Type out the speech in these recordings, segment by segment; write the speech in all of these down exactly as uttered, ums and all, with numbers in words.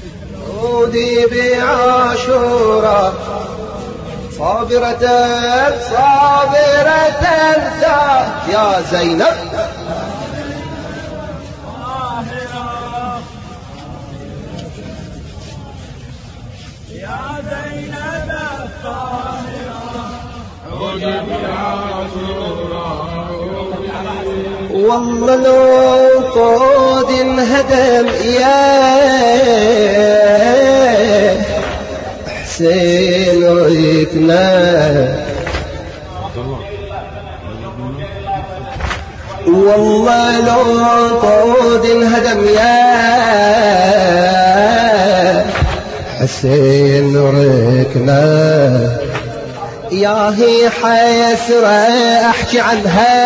عودي بعاشورا صابرة صابرة يا زينب يا زينب الطاهرة عودي بعاشورا والله لو طود انهدم يا حسين ريتنا والله لو طود انهدم يا حسين ركنا يا هي حسرة احكي عنها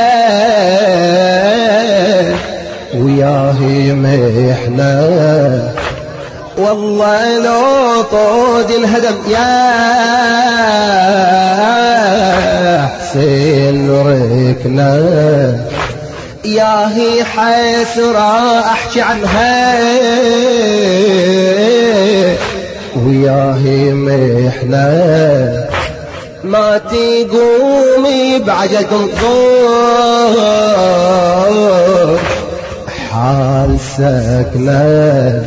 ويا هي محنة والله لو طود الهدم يا حسين ركنا يا هي حسرة احكي عنها ويا هي محنة ما تقومي بعجة الضوء حال سكنة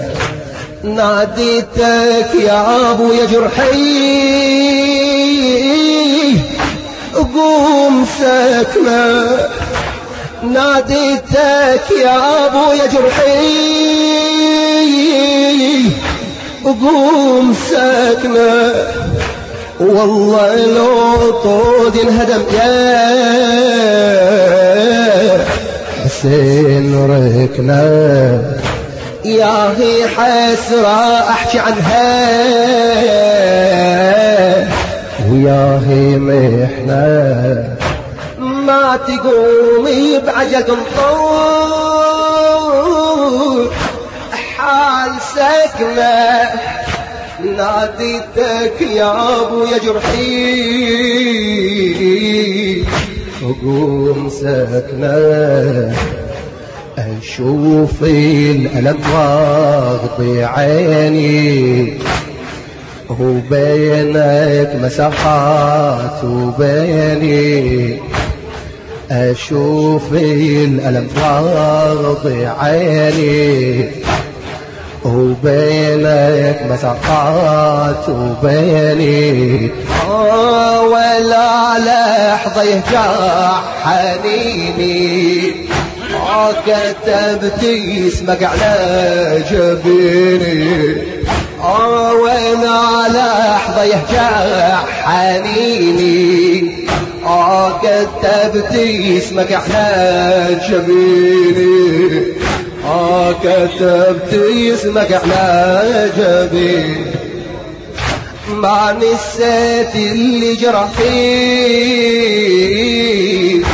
ناديتك يا ابو يا جرحي قوم سكنة ناديتك يا ابو يا جرحي قوم سكنة والله لو طود انهدم يا حسين ركنا يا هي حسرة احكي عنها ويا هي محنة ما تقومي بعجل طول حال سكنة ناديتك يا ابو يا جرحي وقوم سكنة اشوف الالم واغضي عيني وبينك مساحات وبيني اشوف الالم واغضي عيني وبينك مساقات وبيني آه ولا لحظة يهجع حنيني آه كتبت اسمك على جبيني آه ولا لحظة يهجع حنيني آه كتبت اسمك على جبيني آه كتبت اسمك على جبين ما نسيت اللي جرى فيه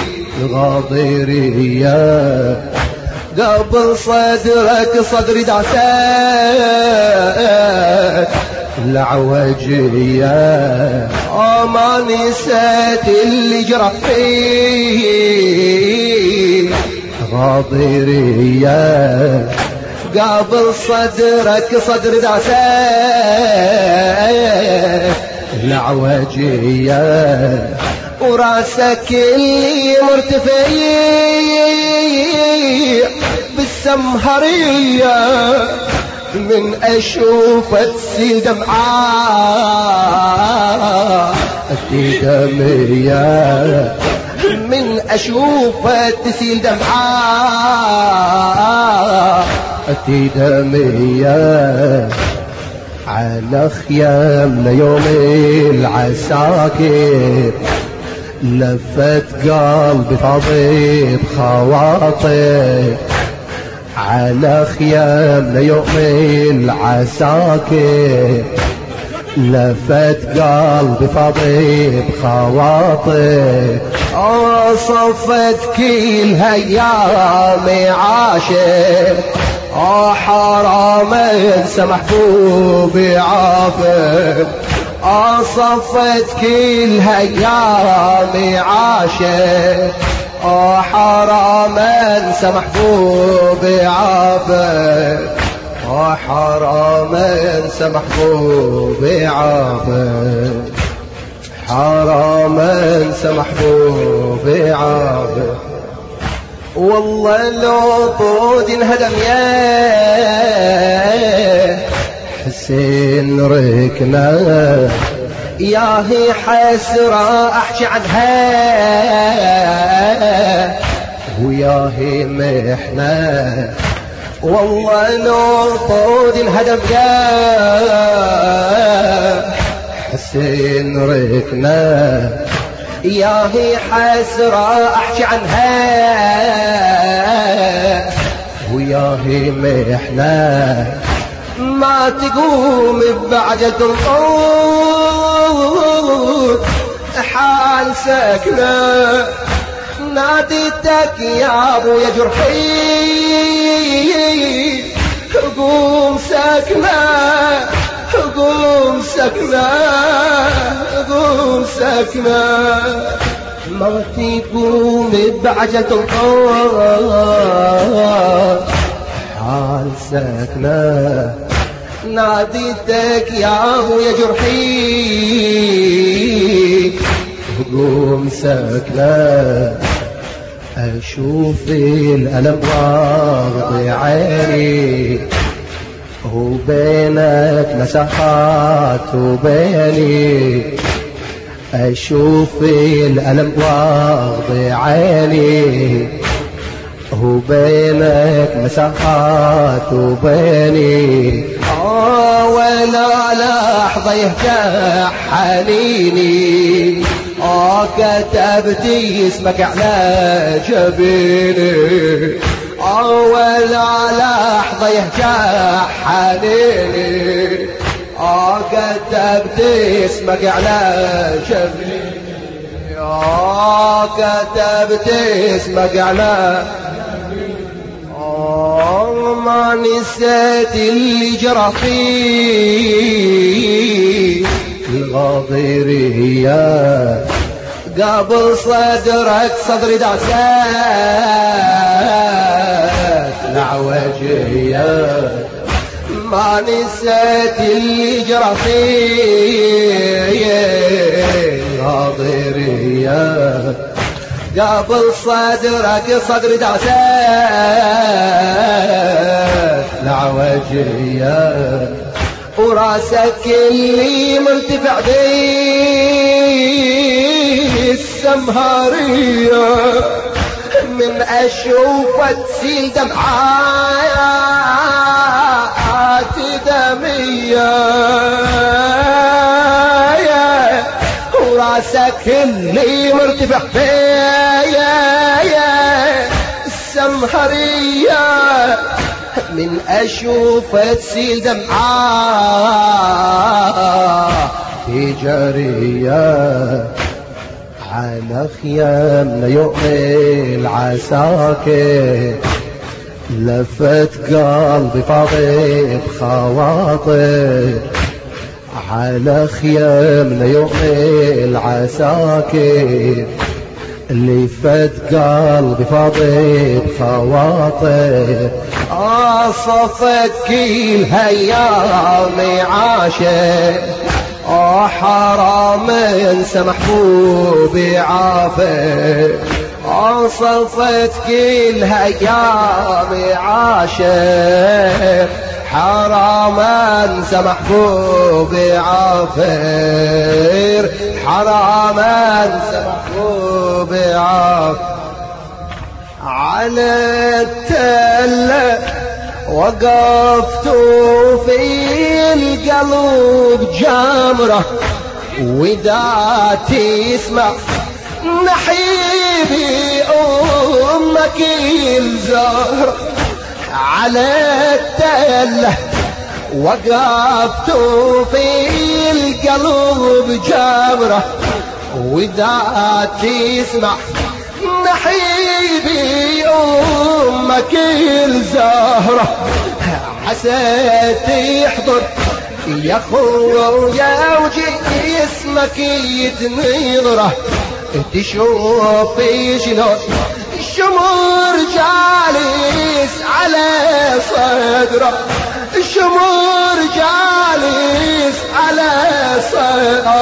الغاضرية قبل صدرك صدري دعسات العوجية آه ما نسيت اللي جرى فيه غاضرية قابل صدرك صدر دعسة العوجية وراسك اللي مرتفع بالسمهرية من اشوف تسيل دمعة دمية من اشوف تسيل دمعة دمية على خيام ليوم العساكر لفت قلبي طبيب خواطر على خيام ليوم العساكر لفت قلبي طبيب خواطر صفت كل هيامي عاشر آه حرام انسى محبوبي عافر آه صفت كل هيامي عاشر آه حرام انسى محبوبي عافر حرام انسى محبوبي عابر، حرام انسى محبوبي عابر. والله لو طود انهدم يا حسين ركنا، ياهي حسرة احكي عنها وياهي محنة. والله لو طود انهدم يا حسين ركنا، ياهي حسرة احكي عنها وياهي محنة. ما تقوم ببعجة الطول حال سكنة، ناديتك يا ابو يا جرحي، قوم سكنة قوم سكنة قوم سكنة. ما تقوم ببعجة الطول حال سكنة، ناديتك يا ابو يا جرحي، قوم سكنة. اشوف الالم واغطي عيني، وبينك مسافات وبيني. اشوف الالم واغطي عيني، وبينك مسافات وبيني. آه ولا لحظة يهجع حنيني، آه كتبتي اسمك على جبيني. آه ولا لحظة يهجع حنيني، آه كتبتي اسمك على جبيني. آه كتبتي اسمك على ما نسيت اللي جرى فيه الغاضرية، قبل صدرك صدري دعسات العوجية. ما نسيت اللي جرى فيه الغاضرية، قبل صدرك صدري دعسات العوجية. وراسك اللي مرتفع دي السمهرية، من اشوفه تسيل دمعات دمية. وراسك اللي مرتفع فيا السمهرية، من اشوفه تسيل دمعات جرية. على خيامنا يوم العساكر، لفت قلبي فاضي بخواطر. على خيامنا يوم العساكر، اللي فت قلبي فاضي بخواطر. صفت كل هيامي عاشق، آه حرام انسى محبوبي عافر. آه صفت كل هيامي عاشق، حرام انسى محبوبي عافر. حرام انسى محبوبي عافر. على التلة وقفت في القلب جمرة، وذاتي اسمع نحيبي أمك الزهرة. على التلة وقفت في القلب جمرة، وذاتي اسمع نحيبي أمك الزهرة. حسيت يحضر يا خويا وجي اسمك يتنظره، تشوفي شلون الشمر جالس على صدره الشمر جالس على صدره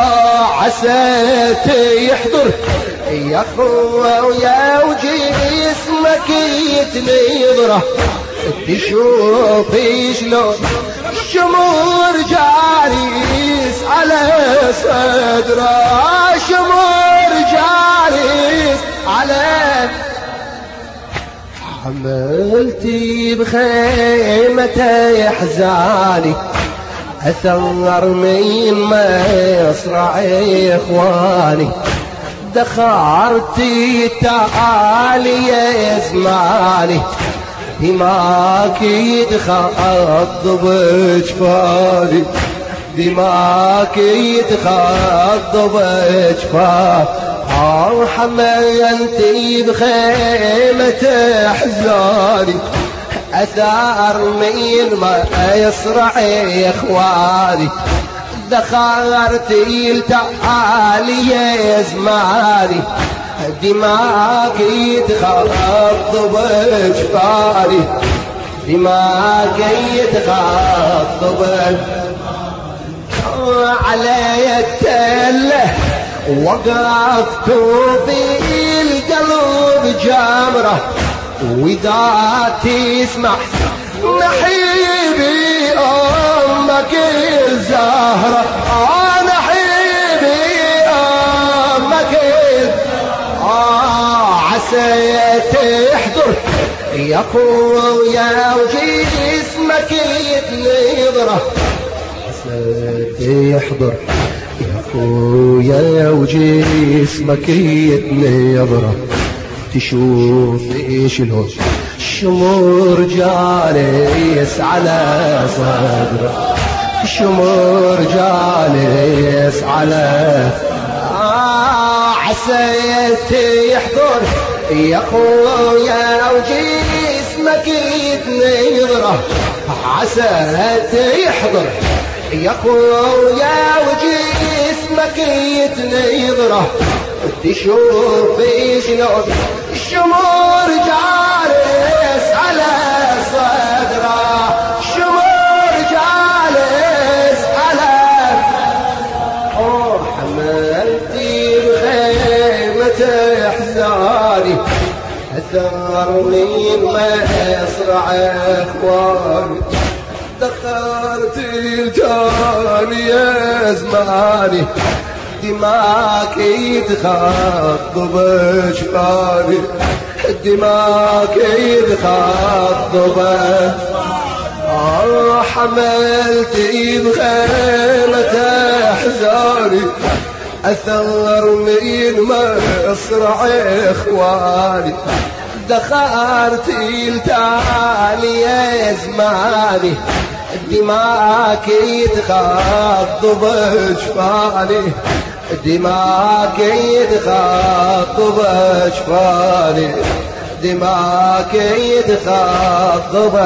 عسيت يحضر يا خويا وجسمك يتنظره تشوف شلون الشمر جالس على صدره الشمر جالس على حملتي بخيمته يحزاني أثر من مصرع إخواني دخرتي تعالي يا زماني دماك يتخضب جفاني دماك يتخضب جفاني آه حملتي بخيمة أحزاني أثار من ما يصرع إخواني دخرتي التعالي يا زماني دماغ يتخضب جفاني دماغ يتخضب علي التله وقفت بالقلب جمره وإذا تسمح نحيبي أمك الزهرة آه نحيبي أمك آه عسيت تحضر يا خويا وجسمك يتنظره عسيت يحضر يا خويا وجسمك يتنظره تشوف شلون الشمر جالس على صدره الشمر جالس على آه عسيت يحضر يا خويا وجسمك يتنظره عسيت يحضر يا خويا وجسمك يتنظره تشوف شلون الشمر جالس على صدره الشمر جالس على أوه حملتي بخيمة احزاني أثار من مصرع إخواني دخلت الجاني يا زماني دماغ يتخضب جفاني دماغ يتخضب آه حملتي بخيمة أحزاني أثر من مصرع إخواني دخلت التالي يا زماني دماغ يتخضب جفاني دماغ يتخضب جفاني دماغ يتخضب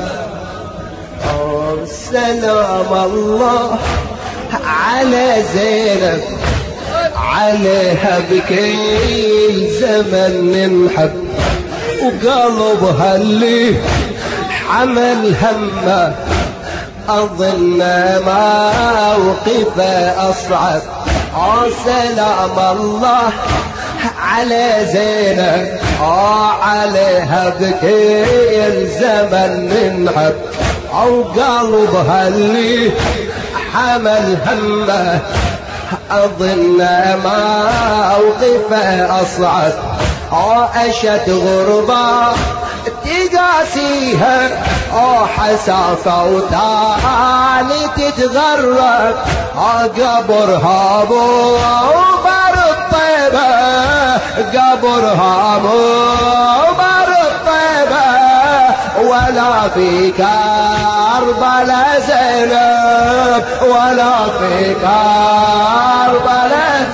سلام الله على زينب عليها بكل زمن ننحب وقلبها اللي حمل همه أظن موقفه أصعب آه سلام الله على زينب آه عليها بكل زمن ننحب أو قلبها اللي حمل همه أظن موقفه أصعب آه أشد غربة تقاسيها آه حسافة وتالي تتغرب آه قبرها مو بار الطيبة قبرها مو بار الطيبة ولا في كربلاء زينب ولا في كربلاء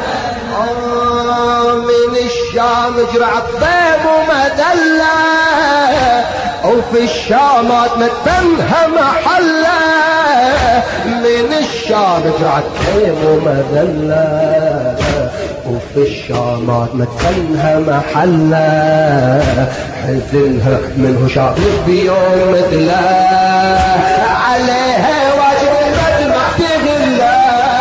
من الشام جرع الطيب ومدلة وفي الشامات متفنها محلة من الشام جرع الطيب ومدلة وفي الشامات مدفنها محلة حزنها منه شاطر بيوم مثله عليها واجب المدمع تغلى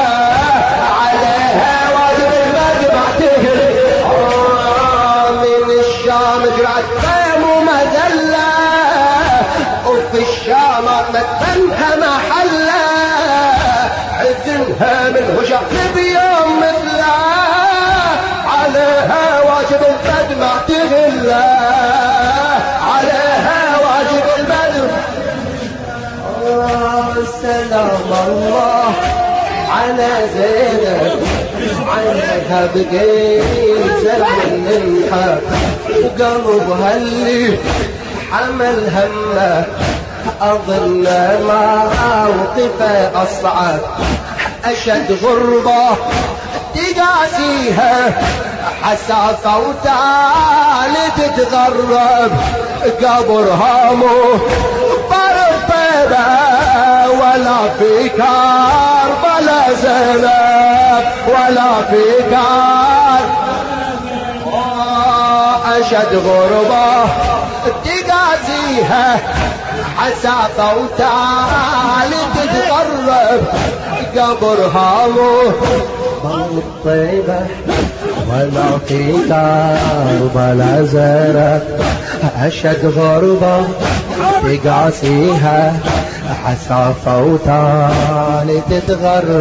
عليها واجب المدمع تغلى من الشام جرعت قيم ومذلة وفي الشامات مدفنها محلة حزنها منه شاطر بيوم مثله عليها واجب المدمع تغلى عليها واجب المدمع سلام الله على زينب عنها بقيت سلم منها وقلبها اللي حمل همه أظن موقفه أصعب أشد غربة تقاسيها حساسة وتعالي تتغرب قبرها مو طيبة ولا في كربلاء زينب ولا في كربلاء أشد غربة تقاسيها حساسة وتعالي تتغرب قبرها مو طيبة ولا في كربلاء زينب أشد غربة تقاسيها حسافة وتالي تتغرب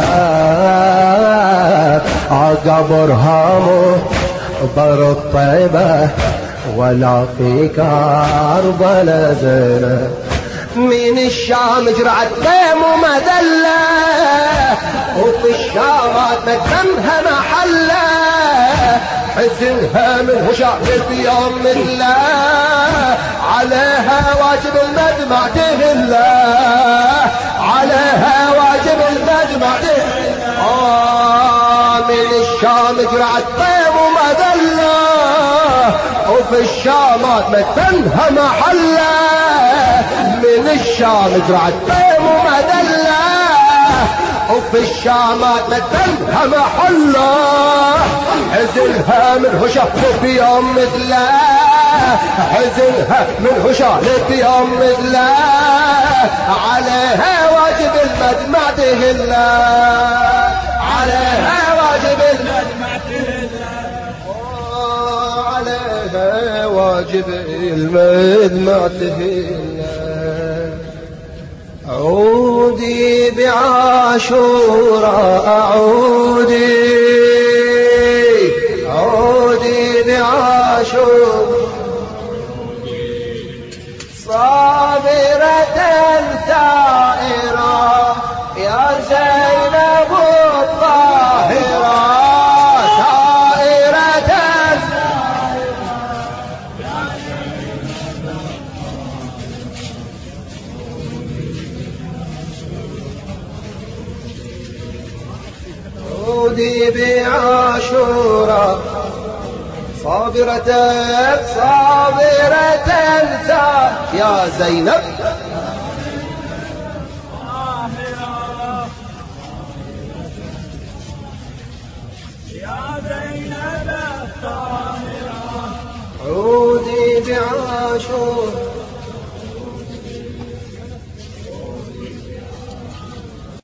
قبرها مو طيبة ولا في كربلاء زينب من الشام جرعت قيم ومذلة وفي الشامات مدفنها محلة حزنها منه شاطر بيوم مثله عليها واجب المدمع تغلى عليها واجب المدمع تغلى آه من الشام جرعت قيم ومذلة وفي الشامات مدفنها محلة من الشام جرعت قيم ومذلة وفي الشامات مدفنها محلة حزنها منه شاطر بيوم مثله حزنها منه شاطر بيوم مثله عليها واجب المدمع تهلى عليها واجب المدمع تهلى عليها واجب المدمع تهلى عودي بعاشوراء عودي عودي بعاشوراء صابرة ثائرة يا زينب الطاهرة ثائرة عودي بعاشوراء صابرة صابرة يا زينب يا زينب الطاهرة عودي بعاشوراء